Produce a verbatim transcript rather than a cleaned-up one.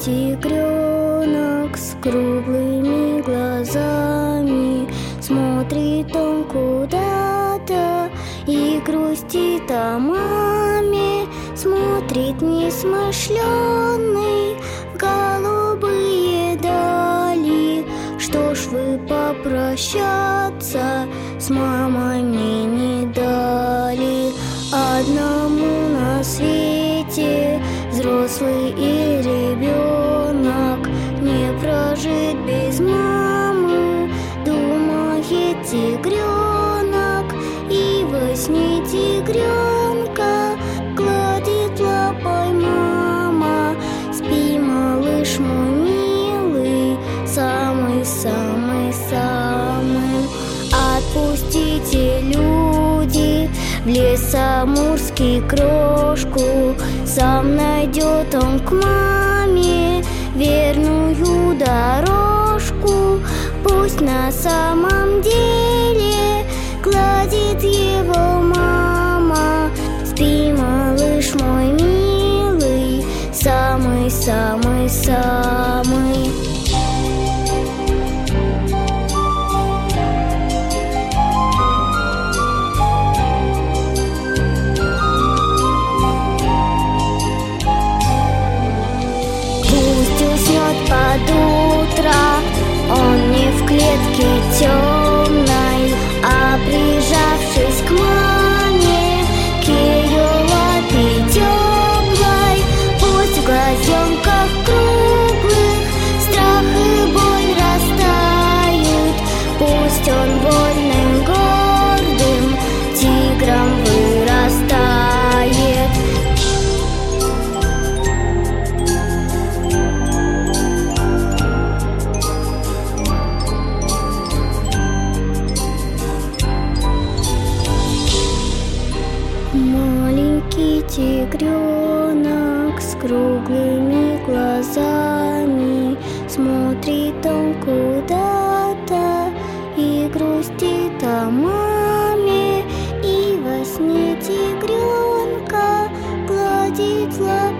тигренок с круглыми глазами. Смотрит он куда-то и грустит о маме. Смотрит несмышленый в голубые дали. Что ж вы попрощаться с мамой мне не дали? Одному на свете взрослый и ребенок не прожить без мамы, думает тигренок. И во сне тигренка гладит лапой мама. Спи, малыш мой милый, самый-самый-самый. Отпустите, люди, в лес амурский крошку. Сам найдет он к маме верную дорожку. Пусть на самом деле гладит его мама. Спи, малыш мой милый, самый-самый-самый. Под утро он не в клетке темной, а прижавшись к маме, к ее лапе теплой. Пусть в глазенках круглых страх и боль растают. Пусть он вольным, гордым тигром вырастает. Маленький тигренок с круглыми глазами. Смотрит он куда-то и грустит о маме. И во сне тигренка гладит лапой